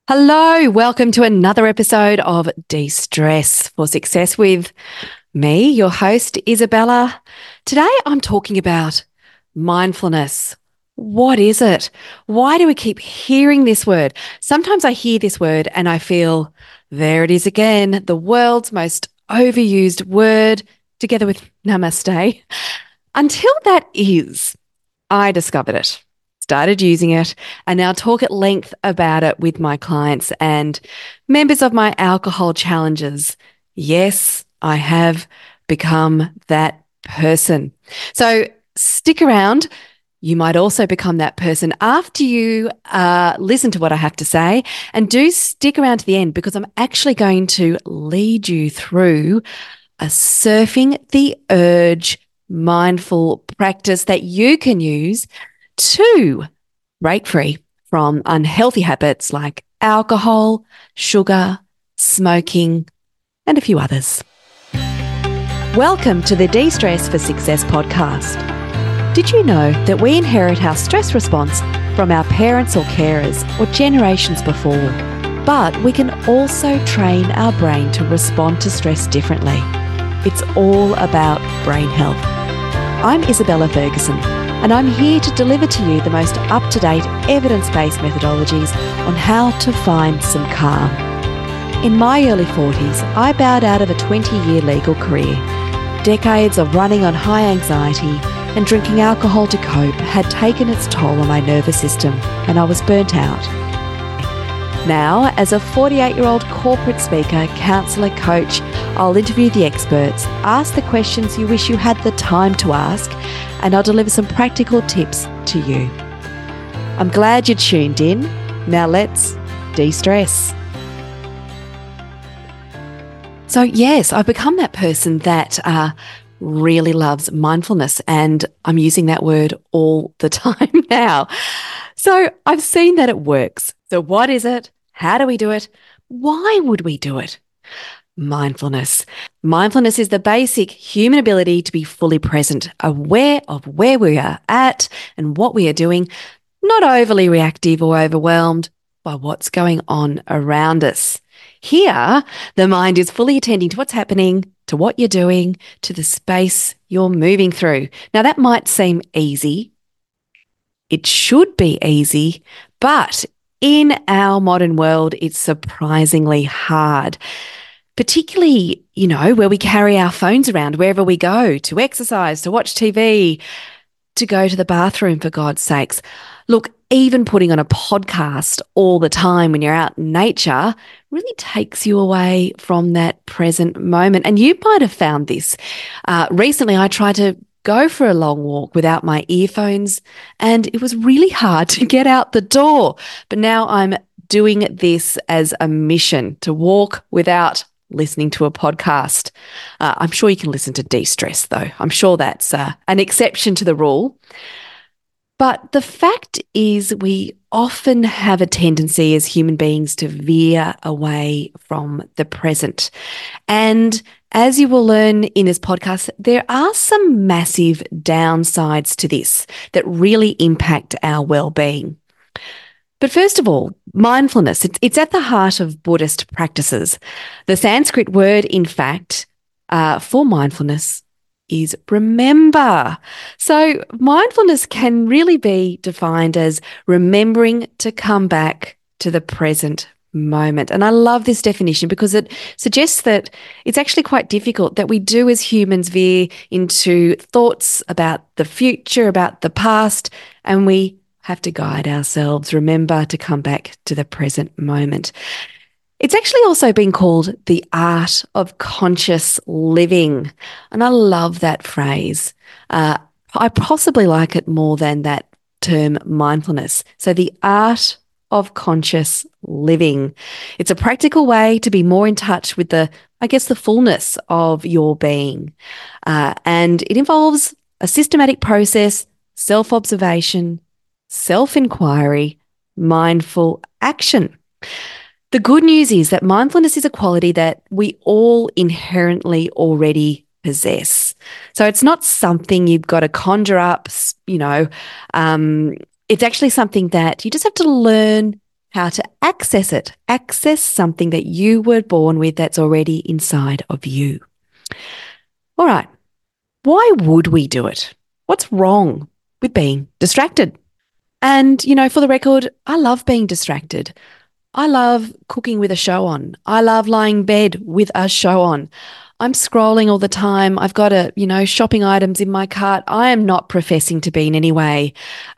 Hello, welcome to another episode of De-Stress for Success with me, your host, Isabella. Today I'm talking about mindfulness. What is it? Why do we keep hearing this word? Sometimes I hear this word and I feel, there it is again, the world's most overused word, together with namaste. Until that is, I discovered it, started using it, and now talk at length about it with my clients and members of my alcohol challenges. Yes, I have become that person. So stick around. You might also become that person after you listen to what I have to say. And do stick around to the end because I'm actually going to lead you through a surfing the urge mindful practice that you can use to break free from unhealthy habits like alcohol, sugar, smoking, and a few others. Welcome to the De-Stress for Success podcast. Did you know that we inherit our stress response from our parents or carers or generations before? But we can also train our brain to respond to stress differently. It's all about brain health. I'm Isabella Ferguson, and I'm here to deliver to you the most up-to-date evidence-based methodologies on how to find some calm. In my early 40s, I bowed out of a 20-year legal career. Decades of running on high anxiety and drinking alcohol to cope had taken its toll on my nervous system, and I was burnt out. Now, as a 48-year-old corporate speaker, counsellor, coach, I'll interview the experts, ask the questions you wish you had the time to ask, and I'll deliver some practical tips to you. I'm glad you tuned in. Now let's de-stress. So yes, I've become that person that really loves mindfulness, and I'm using that word all the time now. So I've seen that it works. So what is it? How do we do it? Why would we do it? Mindfulness. Mindfulness is the basic human ability to be fully present, aware of where we are at and what we are doing, not overly reactive or overwhelmed by what's going on around us. Here, the mind is fully attending to what's happening, to what you're doing, to the space you're moving through. Now, that might seem easy. It should be easy, but in our modern world, it's surprisingly hard, particularly, where we carry our phones around wherever we go, to exercise, to watch TV, to go to the bathroom, for God's sakes. Look, even putting on a podcast all the time when you're out in nature really takes you away from that present moment. And you might have found this. Recently, I tried to go for a long walk without my earphones, and it was really hard to get out the door. But now I'm doing this as a mission, to walk without listening to a podcast. I'm sure you can listen to De-Stress, though. I'm sure that's an exception to the rule. But the fact is, we often have a tendency as human beings to veer away from the present. And as you will learn in this podcast, there are some massive downsides to this that really impact our well-being. But first of all, mindfulness, it's at the heart of Buddhist practices. The Sanskrit word, in fact, for mindfulness is remember. So mindfulness can really be defined as remembering to come back to the present moment. And I love this definition because it suggests that it's actually quite difficult, that we do as humans veer into thoughts about the future, about the past, and we have to guide ourselves, remember to come back to the present moment. It's actually also been called the art of conscious living. And I love that phrase. I possibly like it more than that term mindfulness. So the art of conscious living. It's a practical way to be more in touch with the fullness of your being. And it involves a systematic process, self-observation, self-inquiry, mindful action. The good news is that mindfulness is a quality that we all inherently already possess. So it's not something you've got to conjure up, it's actually something that you just have to learn how to access it. Access something that you were born with that's already inside of you. All right. Why would we do it? What's wrong with being distracted? And, for the record, I love being distracted. I love cooking with a show on. I love lying in bed with a show on. I'm scrolling all the time. I've got shopping items in my cart. I am not professing to be in any way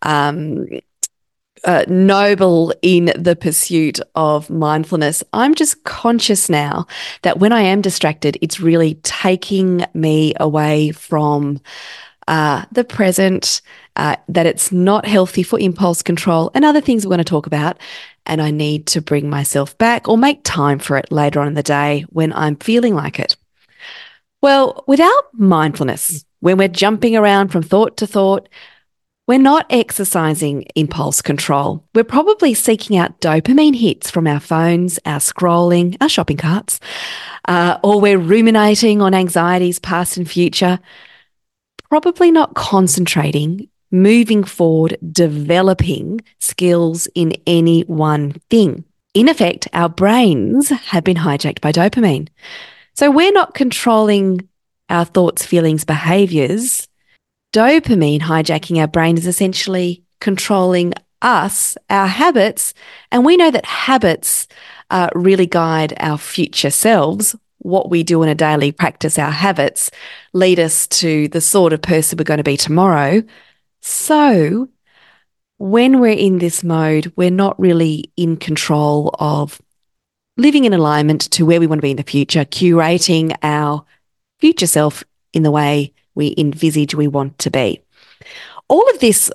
noble in the pursuit of mindfulness. I'm just conscious now that when I am distracted, it's really taking me away from the present, that it's not healthy for impulse control and other things we're going to talk about. And I need to bring myself back or make time for it later on in the day when I'm feeling like it. Well, without mindfulness, when we're jumping around from thought to thought, we're not exercising impulse control. We're probably seeking out dopamine hits from our phones, our scrolling, our shopping carts, or we're ruminating on anxieties past and future, probably not concentrating, moving forward, developing skills in any one thing. In effect, our brains have been hijacked by dopamine. So we're not controlling our thoughts, feelings, behaviors. Dopamine hijacking our brain is essentially controlling us, our habits, and we know that habits really guide our future selves. What we do in a daily practice, our habits, lead us to the sort of person we're going to be tomorrow. So when we're in this mode, we're not really in control of living in alignment to where we want to be in the future, curating our future self in the way we envisage we want to be. All of this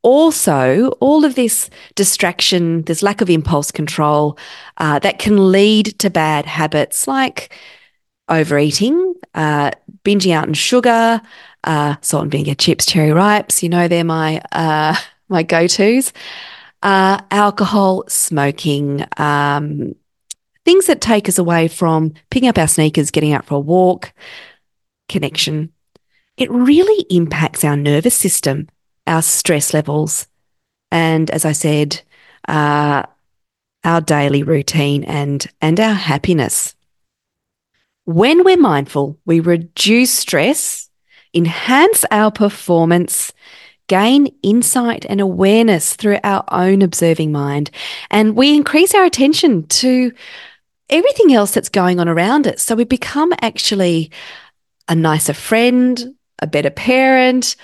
distraction, this lack of impulse control, that can lead to bad habits like overeating, binging out on sugar, salt and vinegar chips, cherry ripes, they're my go-tos, alcohol, smoking, things that take us away from picking up our sneakers, getting out for a walk, connection. It really impacts our nervous system, our stress levels, and as I said, our daily routine and our happiness. When we're mindful, we reduce stress, enhance our performance, gain insight and awareness through our own observing mind, and we increase our attention to everything else that's going on around us. So we become actually a nicer friend, a better parent.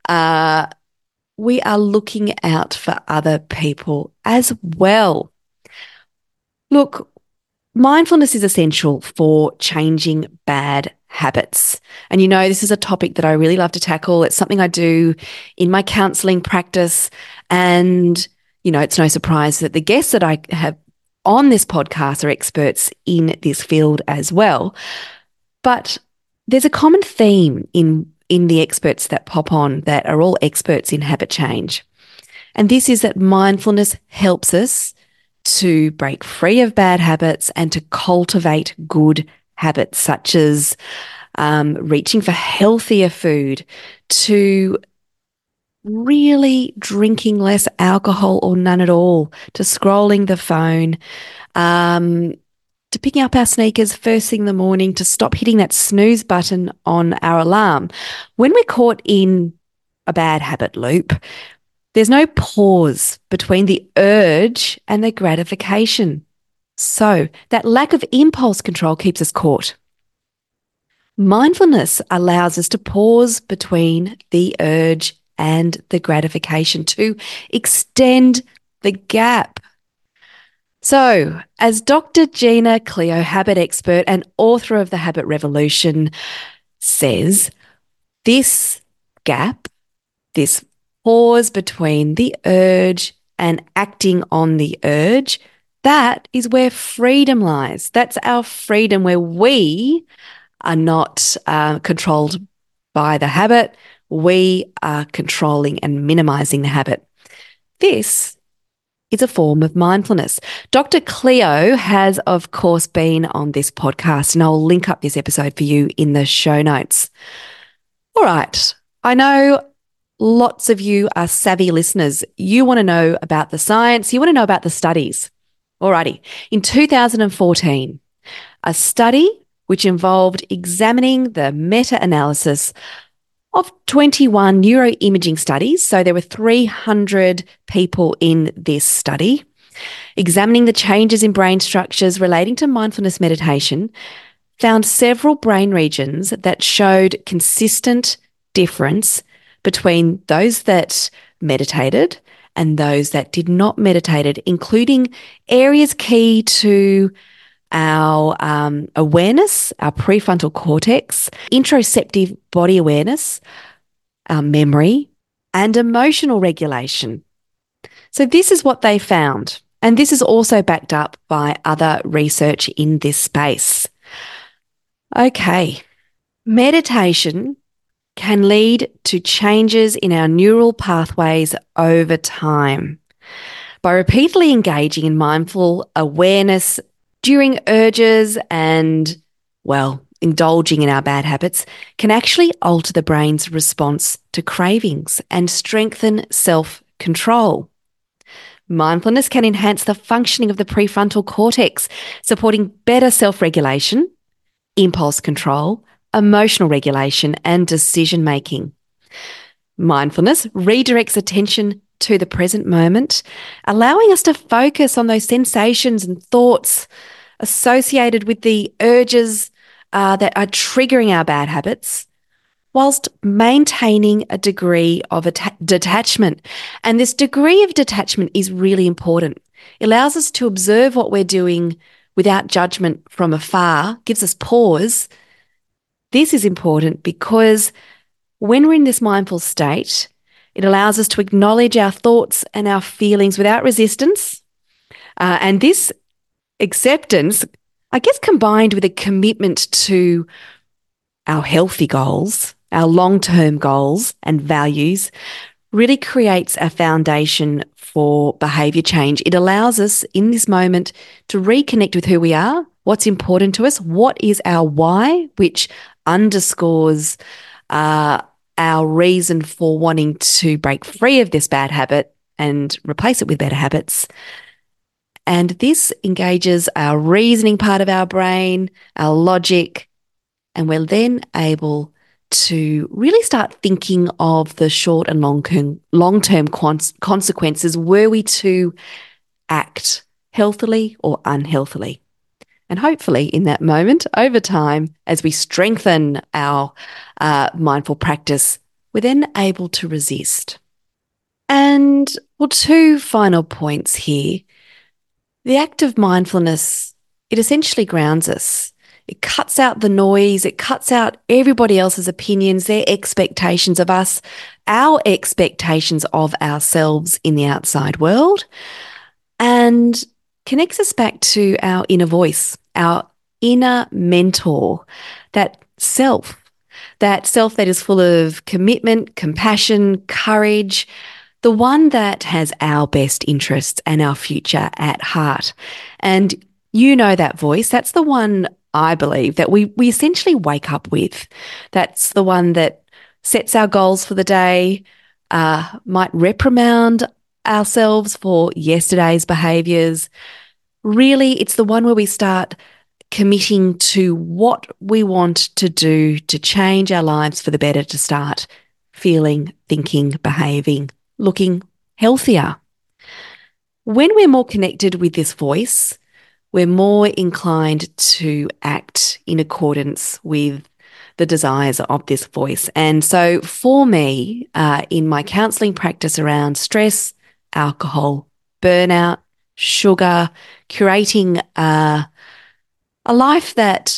We are looking out for other people as well. Look, mindfulness is essential for changing bad habits. And this is a topic that I really love to tackle. It's something I do in my counseling practice. And, it's no surprise that the guests that I have on this podcast are experts in this field as well. But there's a common theme in the experts that pop on that are all experts in habit change. And this is that mindfulness helps us to break free of bad habits and to cultivate good habits, such as reaching for healthier food, to really drinking less alcohol or none at all, to scrolling the phone, to picking up our sneakers first thing in the morning, to stop hitting that snooze button on our alarm. When we're caught in a bad habit loop, there's no pause between the urge and the gratification. So that lack of impulse control keeps us caught. Mindfulness allows us to pause between the urge and the gratification, to extend the gap. So, as Dr. Gina Cleo, habit expert and author of The Habit Revolution, says, this gap, this pause between the urge and acting on the urge, that is where freedom lies. That's our freedom, where we are not controlled by the habit. We are controlling and minimizing the habit. This is a form of mindfulness. Dr. Cleo has, of course, been on this podcast, and I'll link up this episode for you in the show notes. All right. I know lots of you are savvy listeners. You want to know about the science. You want to know about the studies. Alrighty. In 2014, a study which involved examining the meta-analysis of 21 neuroimaging studies. So there were 300 people in this study examining the changes in brain structures relating to mindfulness meditation, found several brain regions that showed consistent difference between those that meditated and those that did not meditate, including areas key to our awareness, our prefrontal cortex, interoceptive body awareness, our memory, and emotional regulation. So this is what they found. And this is also backed up by other research in this space. Okay, meditation can lead to changes in our neural pathways over time. By repeatedly engaging in mindful awareness during urges and, indulging in our bad habits can actually alter the brain's response to cravings and strengthen self-control. Mindfulness can enhance the functioning of the prefrontal cortex, supporting better self-regulation, impulse control, emotional regulation, and decision-making. Mindfulness redirects attention to the present moment, allowing us to focus on those sensations and thoughts associated with the urges that are triggering our bad habits, whilst maintaining a degree of detachment. And this degree of detachment is really important. It allows us to observe what we're doing without judgment from afar, gives us pause. This is important because when we're in this mindful state, it allows us to acknowledge our thoughts and our feelings without resistance. And this acceptance, I guess, combined with a commitment to our healthy goals, our long-term goals and values, really creates a foundation for behaviour change. It allows us in this moment to reconnect with who we are, what's important to us, what is our why, which underscores our reason for wanting to break free of this bad habit and replace it with better habits. And this engages our reasoning part of our brain, our logic, and we're then able to really start thinking of the short and long-term consequences were we to act healthily or unhealthily. And hopefully in that moment, over time, as we strengthen our mindful practice, we're then able to resist. And, two final points here. The act of mindfulness, it essentially grounds us. It cuts out the noise. It cuts out everybody else's opinions, their expectations of us, our expectations of ourselves in the outside world, and connects us back to our inner voice, our inner mentor, that self that is full of commitment, compassion, courage, the one that has our best interests and our future at heart. And you know that voice, that's the one I believe that we essentially wake up with. That's the one that sets our goals for the day, might reprimand ourselves for yesterday's behaviours. Really, it's the one where we start committing to what we want to do to change our lives for the better, to start feeling, thinking, behaving, looking healthier. When we're more connected with this voice, we're more inclined to act in accordance with the desires of this voice. And so for me, in my counselling practice around stress, alcohol, burnout, sugar, curating a life that,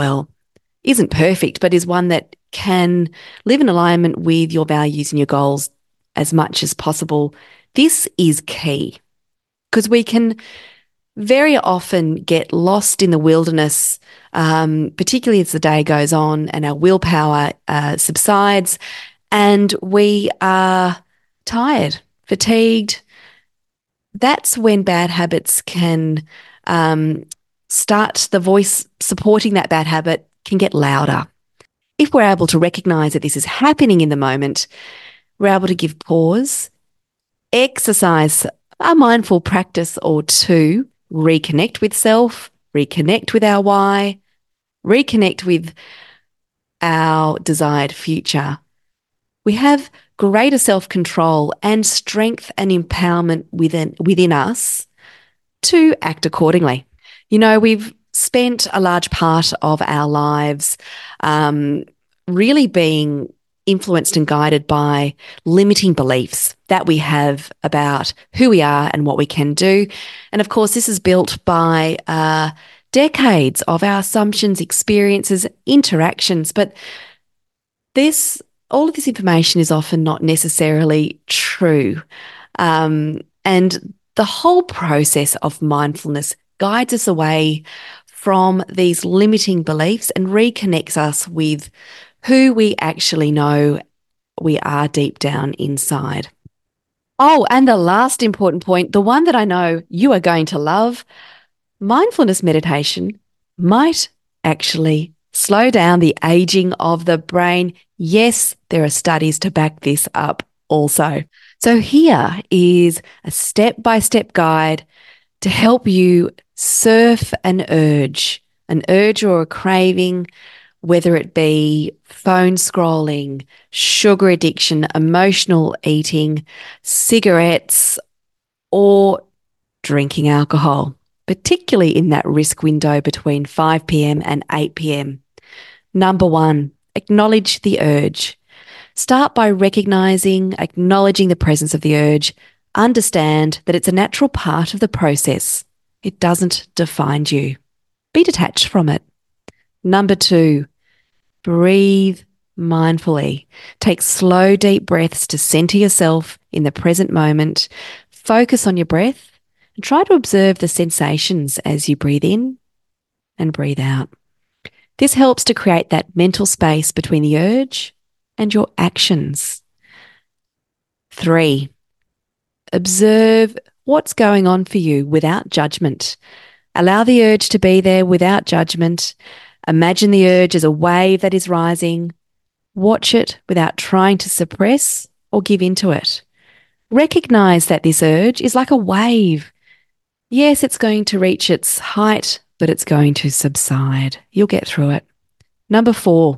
isn't perfect, but is one that can live in alignment with your values and your goals as much as possible, this is key, because we can very often get lost in the wilderness, particularly as the day goes on and our willpower subsides and we are tired, fatigued. That's when bad habits can start, the voice supporting that bad habit can get louder. If we're able to recognise that this is happening in the moment, we're able to give pause, exercise a mindful practice or two reconnect with self, reconnect with our why, reconnect with our desired future, we have greater self-control and strength and empowerment within us to act accordingly. You know, we've spent a large part of our lives really being influenced and guided by limiting beliefs that we have about who we are and what we can do. And of course, this is built by decades of our assumptions, experiences, interactions. But all of this information is often not necessarily true. And the whole process of mindfulness guides us away from these limiting beliefs and reconnects us with who we actually know we are deep down inside. Oh, and the last important point, the one that I know you are going to love, mindfulness meditation might actually slow down the aging of the brain. Yes, there are studies to back this up also. So here is a step-by-step guide to help you surf an urge or a craving, whether it be phone scrolling, sugar addiction, emotional eating, cigarettes, or drinking alcohol, particularly in that risk window between 5 p.m. and 8 p.m. Number 1, acknowledge the urge. Start by acknowledging the presence of the urge. Understand that it's a natural part of the process. It doesn't define you. Be detached from it. Number 2, breathe mindfully. Take slow, deep breaths to center yourself in the present moment. Focus on your breath and try to observe the sensations as you breathe in and breathe out. This helps to create that mental space between the urge and your actions. 3, observe what's going on for you without judgment. Allow the urge to be there without judgment. Imagine the urge as a wave that is rising. Watch it without trying to suppress or give into it. Recognize that this urge is like a wave. Yes, it's going to reach its height, but it's going to subside. You'll get through it. Number 4,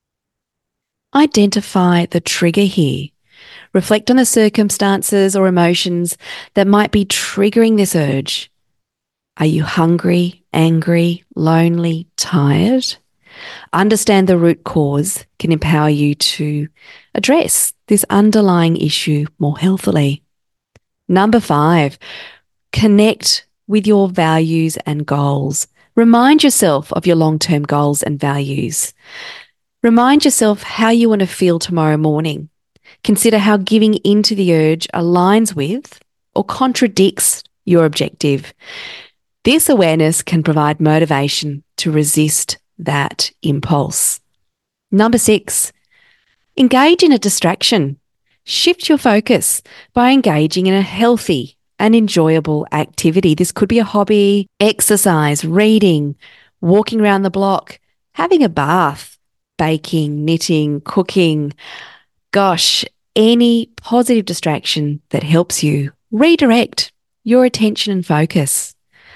identify the trigger here. Reflect on the circumstances or emotions that might be triggering this urge. Are you hungry, angry, lonely, tired? Understand the root cause can empower you to address this underlying issue more healthily. Number 5, connect with your values and goals. Remind yourself of your long-term goals and values. Remind yourself how you want to feel tomorrow morning. Consider how giving into the urge aligns with or contradicts your objective. This awareness can provide motivation to resist that impulse. Number 6, engage in a distraction. Shift your focus by engaging in a healthy and enjoyable activity. This could be a hobby, exercise, reading, walking around the block, having a bath, baking, knitting, cooking. Gosh, any positive distraction that helps you redirect your attention and focus.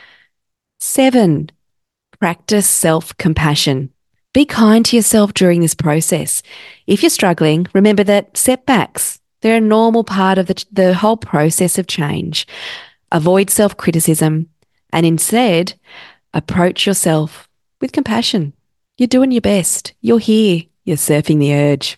7, practice self-compassion. Be kind to yourself during this process. If you're struggling, remember that setbacks, they're a normal part of the whole process of change. Avoid self-criticism and instead approach yourself with compassion. You're doing your best. You're here. You're surfing the urge.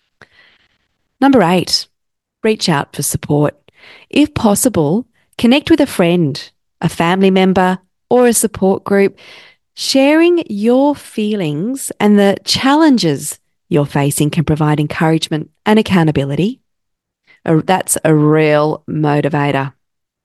Number 8, reach out for support. If possible, connect with a friend, a family member, or a support group. Sharing your feelings and the challenges you're facing can provide encouragement and accountability. That's a real motivator.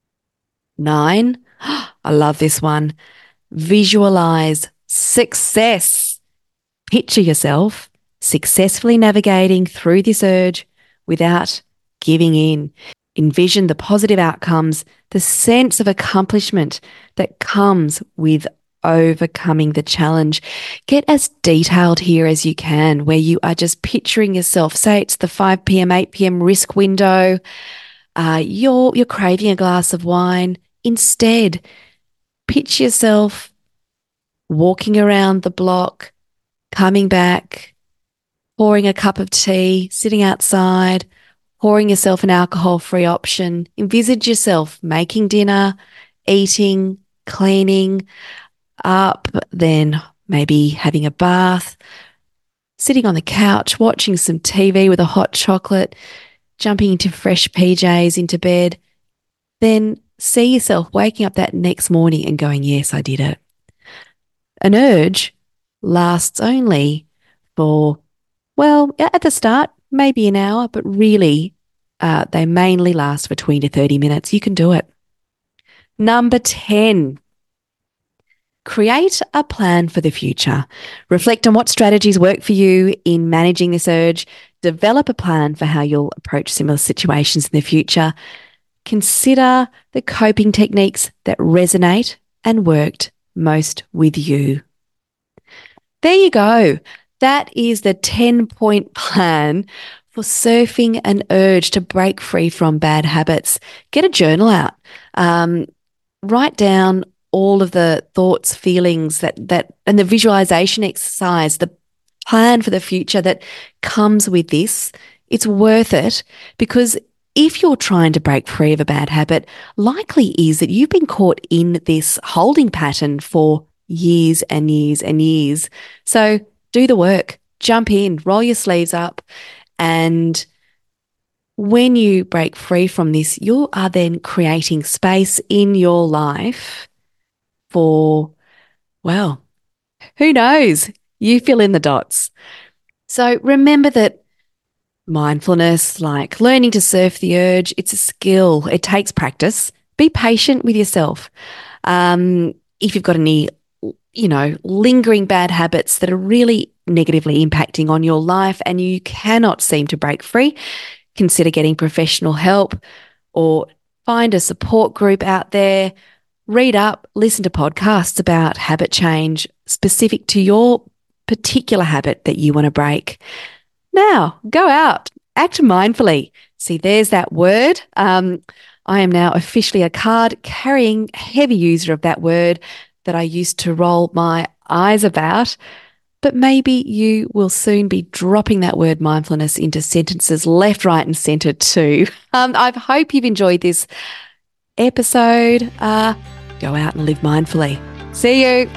9, I love this one. Visualize success. Picture yourself successfully navigating through this urge without giving in. Envision the positive outcomes, the sense of accomplishment that comes with overcoming the challenge. Get as detailed here as you can, where you are just picturing yourself. Say it's the 5 p.m., 8 p.m. risk window. You're craving a glass of wine. Instead, picture yourself walking around the block, coming back, pouring a cup of tea, sitting outside, pouring yourself an alcohol-free option. Envisage yourself making dinner, eating, cleaning up, then maybe having a bath, sitting on the couch, watching some TV with a hot chocolate, jumping into fresh PJs into bed. Then see yourself waking up that next morning and going, yes, I did it. An urge lasts only for, well, at the start, maybe an hour, but really they mainly last for 20 to 30 minutes. You can do it. Number 10, create a plan for the future. Reflect on what strategies work for you in managing this urge. Develop a plan for how you'll approach similar situations in the future. Consider the coping techniques that resonate and worked most with you. There you go. That is the 10-point plan for surfing an urge to break free from bad habits. Get a journal out. Write down all of the thoughts, feelings that and the visualization exercise, the plan for the future that comes with this. It's worth it, because if you're trying to break free of a bad habit, likely is that you've been caught in this holding pattern for years and years and years. So do the work, jump in, roll your sleeves up, and when you break free from this, you are then creating space in your life for, well, who knows? You fill in the dots. So remember that mindfulness, like learning to surf the urge, it's a skill. It takes practice. Be patient with yourself. If you've got any, lingering bad habits that are really negatively impacting on your life and you cannot seem to break free, consider getting professional help or find a support group out there. Read up, listen to podcasts about habit change specific to your particular habit that you want to break. Now, go out, act mindfully. See, there's that word. I am now officially a card-carrying heavy user of that word that I used to roll my eyes about. But maybe you will soon be dropping that word mindfulness into sentences left, right, and centre too. I hope you've enjoyed this episode. Go out and live mindfully. See you.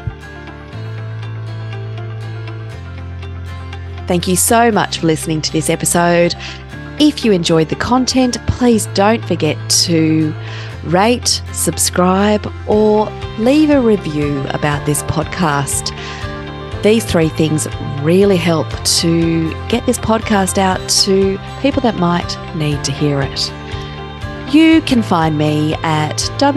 Thank you so much for listening to this episode. If you enjoyed the content, please don't forget to rate, subscribe, or leave a review about this podcast. These 3 things really help to get this podcast out to people that might need to hear it. You can find me at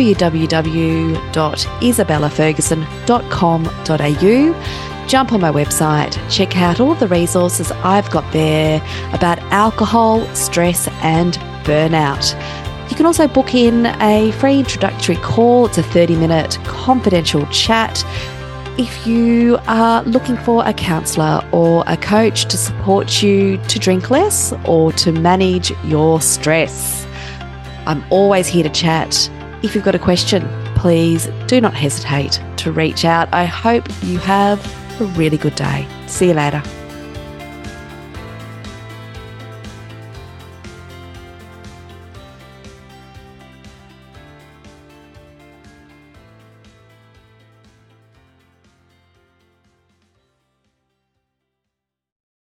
www.isabellaferguson.com.au. Jump on my website, check out all the resources I've got there about alcohol, stress, and burnout. You can also book in a free introductory call. It's a 30-minute confidential chat if you are looking for a counsellor or a coach to support you to drink less or to manage your stress. I'm always here to chat. If you've got a question, please do not hesitate to reach out. I hope you have a really good day. See you later.